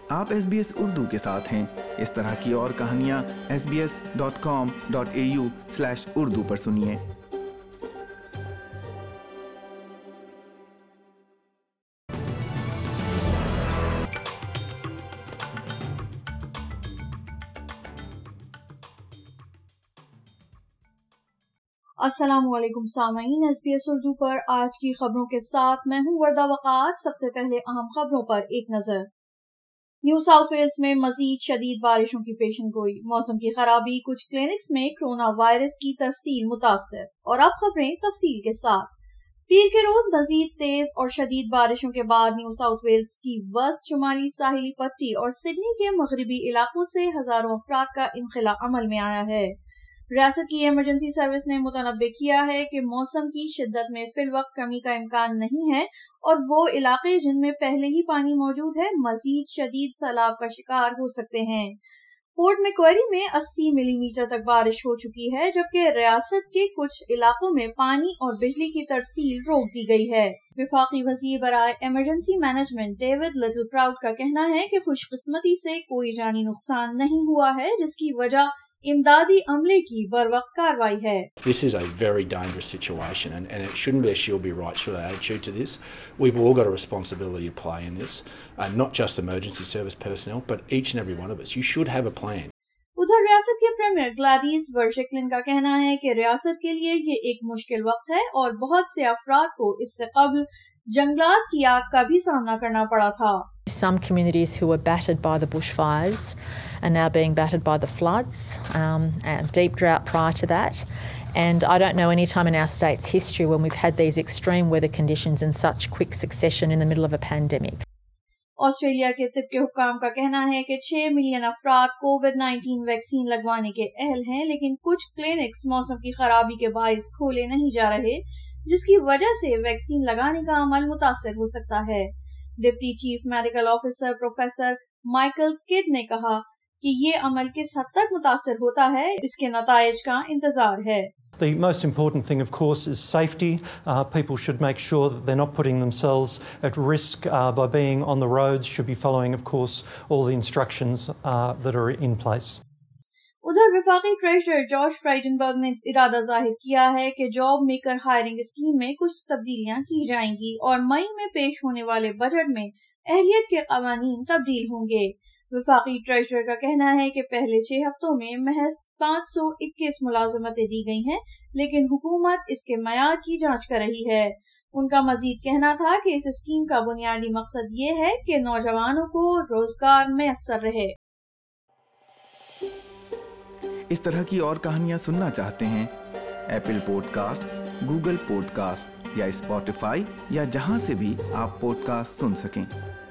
آپ SBS اردو کے ساتھ ہیں۔ اس طرح کی اور کہانیاں sbs.com.au/urdu پر سنیے۔ السلام علیکم سامعین، SBS اردو پر آج کی خبروں کے ساتھ میں ہوں وردہ وقاص۔ سب سے پہلے اہم خبروں پر ایک نظر۔ نیو ساؤتھ ویلز میں مزید شدید بارشوں کی پیشن گوئی، موسم کی خرابی، کچھ کلینکس میں کرونا وائرس کی ترسیل متاثر۔ اور اب خبریں تفصیل کے ساتھ۔ پیر کے روز مزید تیز اور شدید بارشوں کے بعد نیو ساؤتھ ویلز کی وسط شمالی ساحلی پٹی اور سڈنی کے مغربی علاقوں سے ہزاروں افراد کا انخلاء عمل میں آیا ہے۔ ریاست کی ایمرجنسی سروس نے متنبع کیا ہے کہ موسم کی شدت میں فی الوقت کمی کا امکان نہیں ہے اور وہ علاقے جن میں پہلے ہی پانی موجود ہے مزید شدید سیلاب کا شکار ہو سکتے ہیں۔ پورٹ میکوئری میں 80 ملی میٹر تک بارش ہو چکی ہے، جبکہ ریاست کے کچھ علاقوں میں پانی اور بجلی کی ترسیل روک دی گئی ہے۔ وفاقی وزیر برائے emergency management David Littleproud کا کہنا ہے کہ خوش قسمتی سے کوئی جانی نقصان نہیں ہوا ہے، جس کی وجہ امدادی عملے کی بروقت کارروائی ہے۔ This is a very dangerous situation and it shouldn't be a she'll be right sort of attitude to this. We've all got a responsibility to play in this, not just emergency service personnel, but each and every one of us. You should have a plan. ادھر ریاست کے premiere Gladys برجکلن کا کہنا ہے کہ ریاست کے لیے یہ ایک مشکل وقت ہے اور بہت سے افراد کو اس سے قبل جنگلات کی آگ کا بھی سامنا کرنا پڑا تھا۔ Some communities who were battered by the bushfires are now being battered by the floods, and deep drought prior to that. And I don't know any time in our state's history when we've had these extreme weather conditions in such quick succession in the middle of a pandemic. Australia کے طب کے حکام کا کہنا ہے کہ 6 million افراد COVID-19 vaccine لگوانے کے اہل ہیں، لیکن کچھ کلینکس موسم کی خرابی کے باعث کھولے نہیں جا رہے، جس کی وجہ سے ویکسین لگانے کا عمل متاثر ہو سکتا ہے۔ Deputy chief medical officer professor Michael Kidd نے کہا کہ یہ عمل کس حد تک متاثر ہوتا ہے، اس کے نتائج کا انتظار ہے۔ The most important thing, of course, is safety. People should make sure that they're not putting themselves at risk by being on the roads, should be following, of course, all the instructions that are in place. ادھر وفاقی ٹریجرر George فرائڈنبرگ نے ارادہ ظاہر کیا ہے کہ job maker hiring scheme میں کچھ تبدیلیاں کی جائیں گی اور مئی میں پیش ہونے والے بجٹ میں اہلیت کے قوانین تبدیل ہوں گے۔ وفاقی ٹریجرر کا کہنا ہے کہ پہلے 6 ہفتوں میں محض 521 ملازمتیں دی گئی ہیں، لیکن حکومت اس کے معیار کی جانچ کر رہی ہے۔ ان کا مزید کہنا تھا کہ اس اسکیم کا بنیادی مقصد یہ ہے کہ نوجوانوں کو روزگار میسر رہے۔ اس طرح کی اور کہانیاں سننا چاہتے ہیں؟ Apple podcast, Google podcast یا اسپاٹیفائی یا جہاں سے بھی آپ پوڈ کاسٹ سن سکیں۔